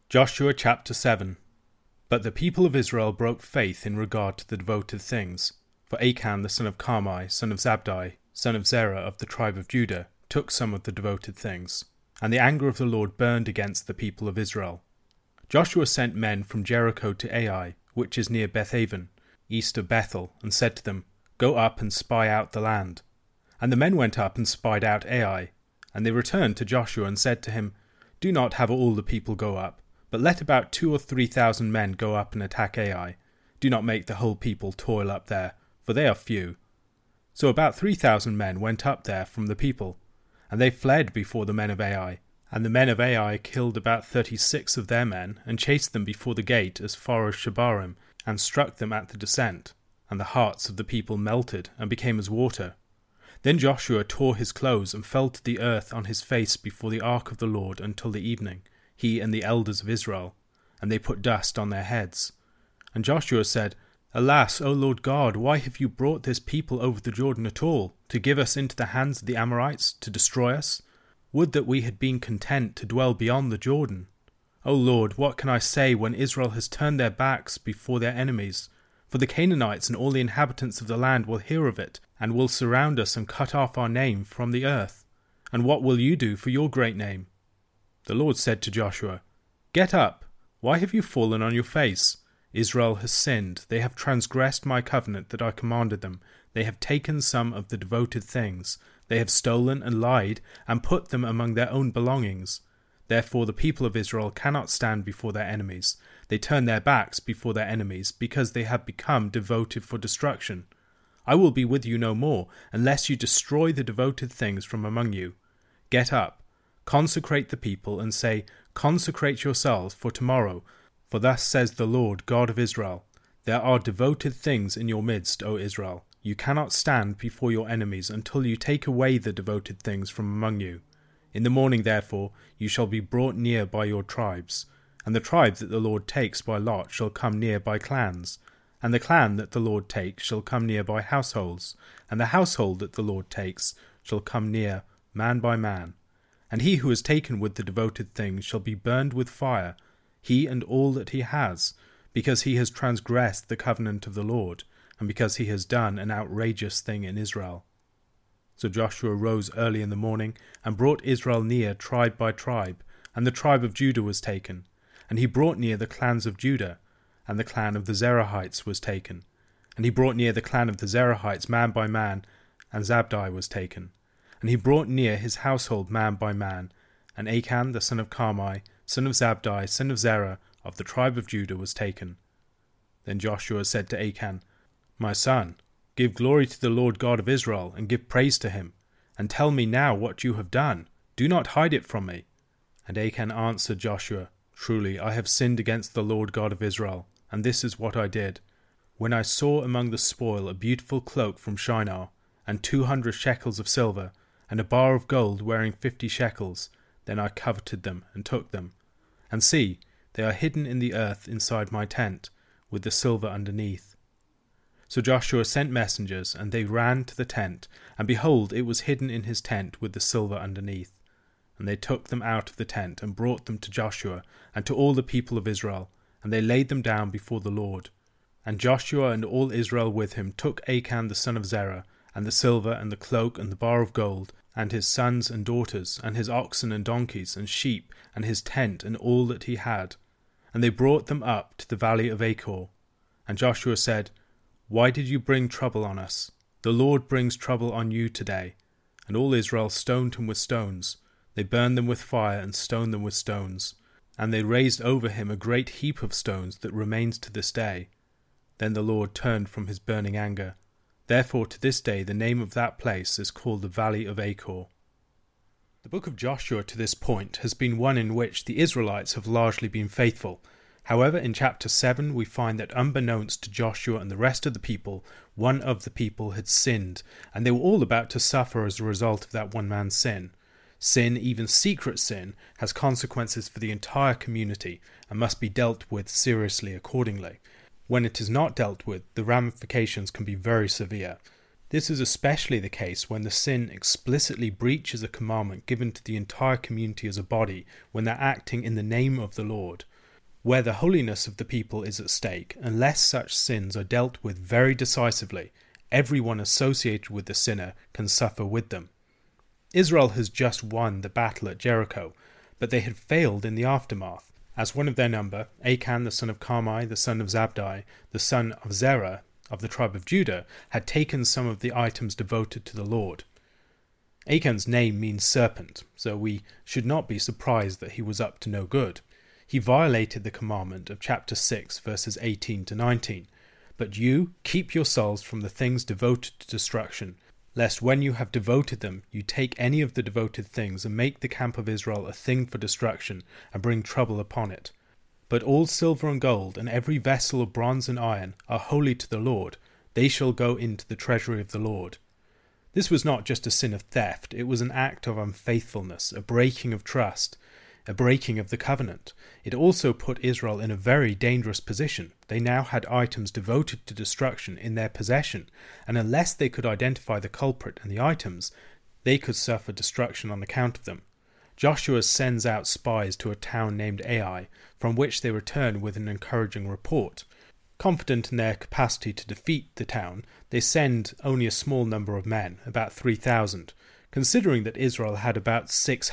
Joshua chapter 7. But the people of Israel broke faith in regard to the devoted things. For Achan the son of Carmi, son of Zabdi, son of Zerah of the tribe of Judah, took some of the devoted things. And the anger of the Lord burned against the people of Israel. Joshua sent men from Jericho to Ai, which is near Bethaven, east of Bethel, and said to them, Go up and spy out the land. And the men went up and spied out Ai. And they returned to Joshua and said to him, Do not have all the people go up, but let about 2,000 or 3,000 men go up and attack Ai. Do not make the whole people toil up there, for they are few. So about 3,000 men went up there from the people, and they fled before the men of Ai. And the men of Ai killed about 36 of their men, and chased them before the gate as far as Shebarim, and struck them at the descent. And the hearts of the people melted, and became as water. Then Joshua tore his clothes, and fell to the earth on his face before the ark of the Lord until the evening, he and the elders of Israel, and they put dust on their heads. And Joshua said, Alas, O Lord God, why have you brought this people over the Jordan at all, to give us into the hands of the Amorites, to destroy us? Would that we had been content to dwell beyond the Jordan. O Lord, what can I say when Israel has turned their backs before their enemies? For the Canaanites and all the inhabitants of the land will hear of it, and will surround us and cut off our name from the earth. And what will you do for your great name? The Lord said to Joshua, Get up, why have you fallen on your face? Israel has sinned, they have transgressed my covenant that I commanded them, they have taken some of the devoted things, they have stolen and lied, and put them among their own belongings. Therefore the people of Israel cannot stand before their enemies, they turn their backs before their enemies, because they have become devoted for destruction. I will be with you no more, unless you destroy the devoted things from among you. Get up, consecrate the people, and say, Consecrate yourselves for tomorrow, for thus says the Lord God of Israel, There are devoted things in your midst, O Israel. You cannot stand before your enemies until you take away the devoted things from among you. In the morning, therefore, you shall be brought near by your tribes, and the tribe that the Lord takes by lot shall come near by clans, and the clan that the Lord takes shall come near by households, and the household that the Lord takes shall come near man by man. And he who is taken with the devoted things shall be burned with fire, he and all that he has, because he has transgressed the covenant of the Lord, and because he has done an outrageous thing in Israel. So Joshua rose early in the morning, and brought Israel near tribe by tribe, and the tribe of Judah was taken. And he brought near the clans of Judah, and the clan of the Zerahites was taken. And he brought near the clan of the Zerahites man by man, and Zabdi was taken. And he brought near his household man by man, and Achan the son of Carmi, son of Zabdi, son of Zerah, of the tribe of Judah was taken. Then Joshua said to Achan, My son, give glory to the Lord God of Israel, and give praise to him, and tell me now what you have done. Do not hide it from me. And Achan answered Joshua, Truly I have sinned against the Lord God of Israel, and this is what I did. When I saw among the spoil a beautiful cloak from Shinar, and 200 shekels of silver, and a bar of gold wearing 50 shekels, then I coveted them and took them. And see, they are hidden in the earth inside my tent, with the silver underneath. So Joshua sent messengers, and they ran to the tent, and behold, it was hidden in his tent with the silver underneath. And they took them out of the tent, and brought them to Joshua, and to all the people of Israel, and they laid them down before the Lord. And Joshua and all Israel with him took Achan the son of Zerah, and the silver, and the cloak, and the bar of gold, and his sons and daughters, and his oxen and donkeys, and sheep, and his tent, and all that he had. And they brought them up to the valley of Achor. And Joshua said, Why did you bring trouble on us? The Lord brings trouble on you today. And all Israel stoned him with stones. They burned them with fire, and stoned them with stones. And they raised over him a great heap of stones that remains to this day. Then the Lord turned from his burning anger. Therefore to this day the name of that place is called the Valley of Achor. The book of Joshua to this point has been one in which the Israelites have largely been faithful. However, in chapter 7 we find that unbeknownst to Joshua and the rest of the people, one of the people had sinned, and they were all about to suffer as a result of that one man's sin. Sin, even secret sin, has consequences for the entire community and must be dealt with seriously accordingly. When it is not dealt with, the ramifications can be very severe. This is especially the case when the sin explicitly breaches a commandment given to the entire community as a body, when they're acting in the name of the Lord. where the holiness of the people is at stake. Unless such sins are dealt with very decisively, everyone associated with the sinner can suffer with them. Israel has just won the battle at Jericho, but they had failed in the aftermath, as one of their number, Achan the son of Carmi, the son of Zabdi, the son of Zerah, of the tribe of Judah, had taken some of the items devoted to the Lord. Achan's name means serpent, so we should not be surprised that he was up to no good. He violated the commandment of chapter 6, verses 18 to 19. But you keep yourselves from the things devoted to destruction, lest when you have devoted them, you take any of the devoted things and make the camp of Israel a thing for destruction, and bring trouble upon it. But all silver and gold, and every vessel of bronze and iron, are holy to the Lord. They shall go into the treasury of the Lord. This was not just a sin of theft, it was an act of unfaithfulness, a breaking of trust, a breaking of the covenant. It also put Israel in a very dangerous position. They now had items devoted to destruction in their possession, and unless they could identify the culprit and the items, they could suffer destruction on account of them. Joshua sends out spies to a town named Ai, from which they return with an encouraging report. Confident in their capacity to defeat the town, they send only a small number of men, about 3,000. Considering that Israel had about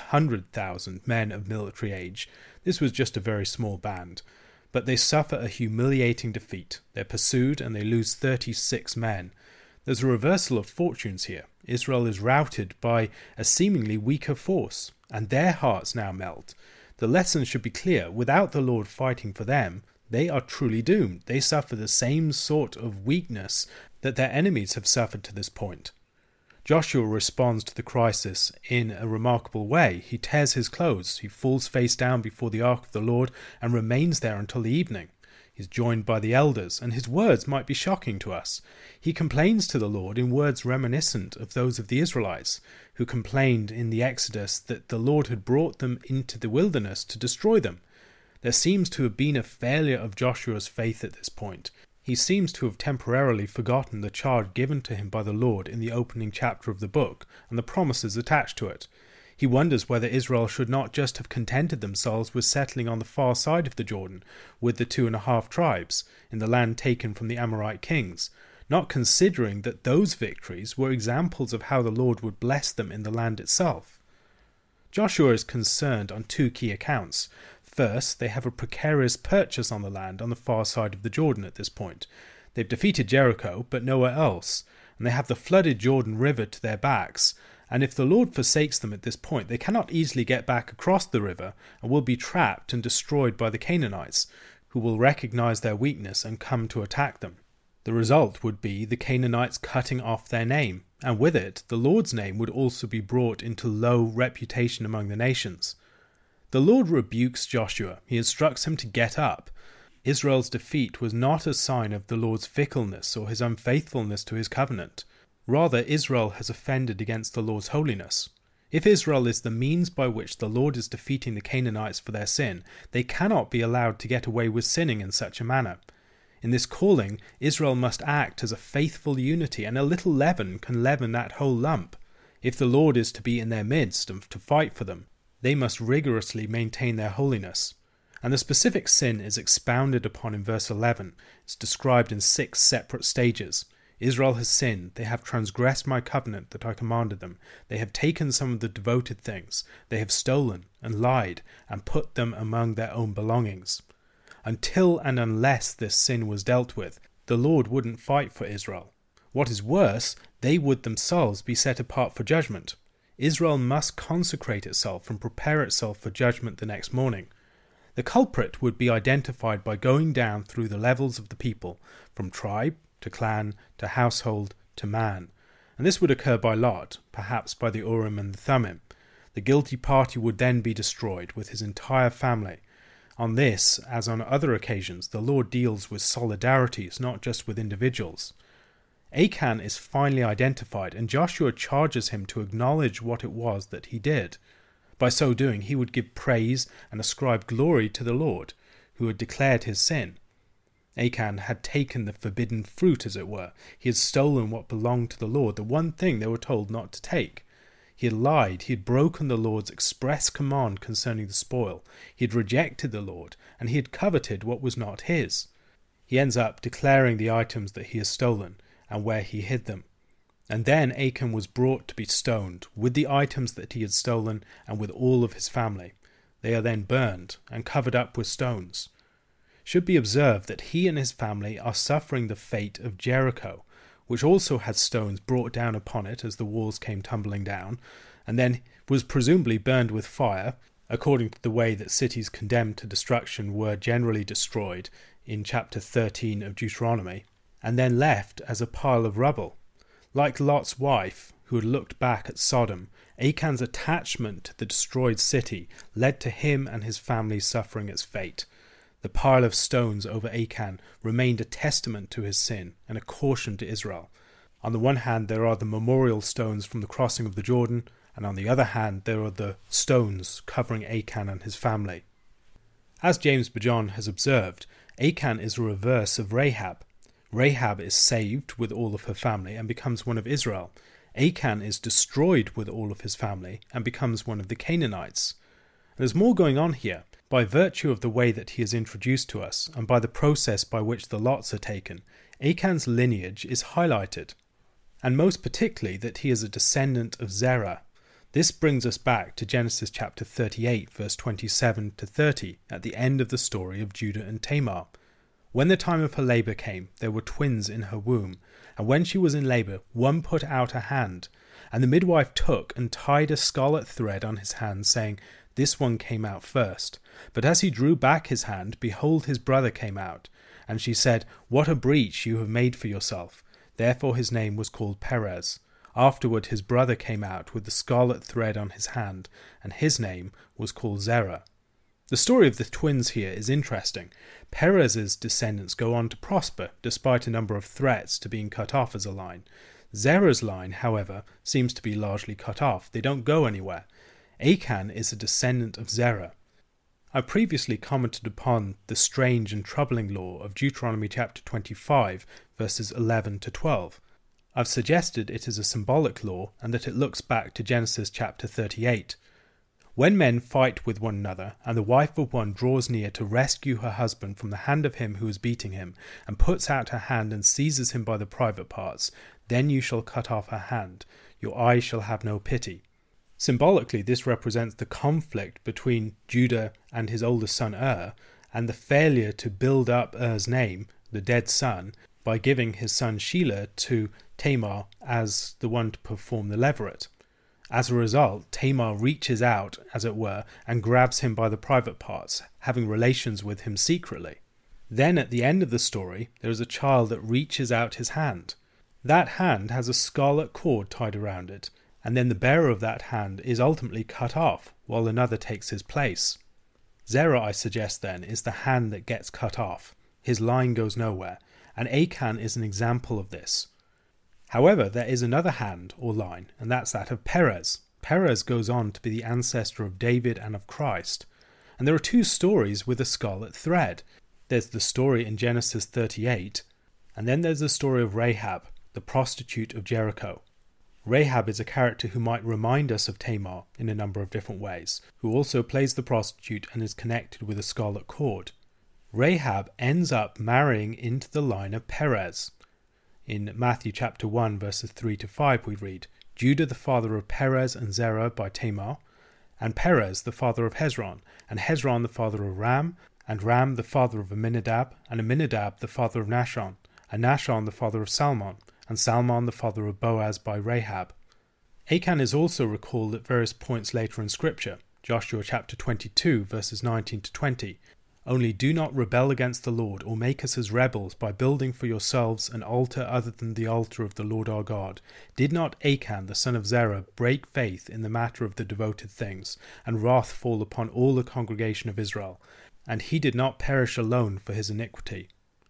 600,000 men of military age, this was just a very small band. But they suffer a humiliating defeat. They're pursued and they lose 36 men. There's a reversal of fortunes here. Israel is routed by a seemingly weaker force, and their hearts now melt. The lesson should be clear. Without the Lord fighting for them, they are truly doomed. They suffer the same sort of weakness that their enemies have suffered to this point. Joshua responds to the crisis in a remarkable way. He tears his clothes, he falls face down before the ark of the Lord and remains there until the evening. He's joined by the elders, and his words might be shocking to us. He complains to the Lord in words reminiscent of those of the Israelites, who complained in the Exodus that the Lord had brought them into the wilderness to destroy them. There seems to have been a failure of Joshua's faith at this point. He seems to have temporarily forgotten the charge given to him by the Lord in the opening chapter of the book and the promises attached to it. He wonders whether Israel should not just have contented themselves with settling on the far side of the Jordan with the 2.5 tribes in the land taken from the Amorite kings, not considering that those victories were examples of how the Lord would bless them in the land itself. Joshua is concerned on 2 key accounts. First, they have a precarious purchase on the land on the far side of the Jordan at this point. They've defeated Jericho, but nowhere else, and they have the flooded Jordan River to their backs, and if the Lord forsakes them at this point, they cannot easily get back across the river and will be trapped and destroyed by the Canaanites, who will recognize their weakness and come to attack them. The result would be the Canaanites cutting off their name, and with it, the Lord's name would also be brought into low reputation among the nations. The Lord rebukes Joshua. He instructs him to get up. Israel's defeat was not a sign of the Lord's fickleness or his unfaithfulness to his covenant. Rather, Israel has offended against the Lord's holiness. If Israel is the means by which the Lord is defeating the Canaanites for their sin, they cannot be allowed to get away with sinning in such a manner. In this calling, Israel must act as a faithful unity, and a little leaven can leaven that whole lump. If the Lord is to be in their midst and to fight for them, they must rigorously maintain their holiness. And the specific sin is expounded upon in verse 11. It's described in 6 separate stages. Israel has sinned. They have transgressed my covenant that I commanded them. They have taken some of the devoted things. They have stolen and lied and put them among their own belongings. Until and unless this sin was dealt with, the Lord wouldn't fight for Israel. What is worse, they would themselves be set apart for judgment. Israel must consecrate itself and prepare itself for judgment the next morning. The culprit would be identified by going down through the levels of the people, from tribe to clan to household to man, and this would occur by lot, perhaps by the Urim and the Thummim. The guilty party would then be destroyed with his entire family. On this, as on other occasions, the Lord deals with solidarities, not just with individuals. Achan is finally identified, and Joshua charges him to acknowledge what it was that he did. By so doing, he would give praise and ascribe glory to the Lord, who had declared his sin. Achan had taken the forbidden fruit, as it were. He had stolen what belonged to the Lord, the one thing they were told not to take. He had lied, he had broken the Lord's express command concerning the spoil, he had rejected the Lord, and he had coveted what was not his. He ends up declaring the items that he has stolen and where he hid them. And then Achan was brought to be stoned with the items that he had stolen and with all of his family. They are then burned and covered up with stones. Should be observed that he and his family are suffering the fate of Jericho, which also had stones brought down upon it as the walls came tumbling down, and then was presumably burned with fire, according to the way that cities condemned to destruction were generally destroyed in chapter 13 of Deuteronomy, and then left as a pile of rubble. Like Lot's wife, who had looked back at Sodom, Achan's attachment to the destroyed city led to him and his family suffering its fate. The pile of stones over Achan remained a testament to his sin and a caution to Israel. On the one hand, there are the memorial stones from the crossing of the Jordan, and on the other hand, there are the stones covering Achan and his family. As James Bajon has observed, Achan is a reverse of Rahab. Rahab is saved with all of her family and becomes one of Israel. Achan is destroyed with all of his family and becomes one of the Canaanites. There's more going on here. By virtue of the way that he is introduced to us, and by the process by which the lots are taken, Achan's lineage is highlighted, and most particularly that he is a descendant of Zerah. This brings us back to Genesis chapter 38, verse 27 to 30, at the end of the story of Judah and Tamar. When the time of her labour came, there were twins in her womb, and when she was in labour, one put out a hand, and the midwife took and tied a scarlet thread on his hand, saying, "This one came out first." But as he drew back his hand, behold, his brother came out. And she said, "What a breach you have made for yourself." Therefore his name was called Perez. Afterward his brother came out with the scarlet thread on his hand, and his name was called Zerah. The story of the twins here is interesting. Perez's descendants go on to prosper, despite a number of threats to being cut off as a line. Zerah's line, however, seems to be largely cut off. They don't go anywhere. Achan is a descendant of Zerah. I previously commented upon the strange and troubling law of Deuteronomy chapter 25, verses 11 to 12. I've suggested it is a symbolic law and that it looks back to Genesis chapter 38. When men fight with one another, and the wife of one draws near to rescue her husband from the hand of him who is beating him, and puts out her hand and seizes him by the private parts, then you shall cut off her hand. Your eye shall have no pity. Symbolically, this represents the conflict between Judah and his oldest son and the failure to build up Er's name, the dead son, by giving his son Shelah to Tamar as the one to perform the levirate. As a result, Tamar reaches out, as it were, and grabs him by the private parts, having relations with him secretly. Then at the end of the story, there is a child that reaches out his hand. That hand has a scarlet cord tied around it, and then the bearer of that hand is ultimately cut off, while another takes his place. Zerah, I suggest then, is the hand that gets cut off. His line goes nowhere, and Achan is an example of this. However, there is another hand or line, and that's that of Perez. Perez goes on to be the ancestor of David and of Christ. And there are two stories with a scarlet thread. There's the story in Genesis 38, and then there's the story of Rahab, the prostitute of Jericho. Rahab is a character who might remind us of Tamar in a number of different ways, who also plays the prostitute and is connected with a scarlet cord. Rahab ends up marrying into the line of Perez. In Matthew chapter 1 verses 3 to 5 we read, Judah the father of Perez and Zerah by Tamar, and Perez the father of Hezron, and Hezron the father of Ram, and Ram the father of Amminadab, and Amminadab the father of Nahshon, and Nahshon the father of Salmon, and Salmon the father of Boaz by Rahab. Achan is also recalled at various points later in Scripture, Joshua chapter 22 verses 19 to 20. Only do not rebel against the Lord, or make us as rebels by building for yourselves an altar other than the altar of the Lord our God. Did not Achan the son of Zerah break faith in the matter of the devoted things, and wrath fall upon all the congregation of Israel? And he did not perish alone for his iniquity.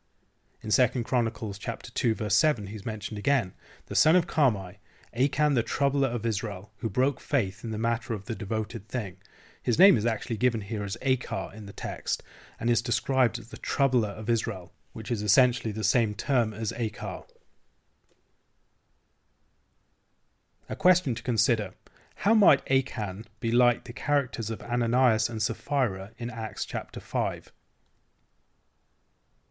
In 2 Chronicles chapter 2 verse 7 he's mentioned again, the son of Carmi, Achan the troubler of Israel, who broke faith in the matter of the devoted thing. His name is actually given here as Achar in the text, and is described as the troubler of Israel, which is essentially the same term as Achar. A question to consider. How might Achan be like the characters of Ananias and Sapphira in Acts chapter 5?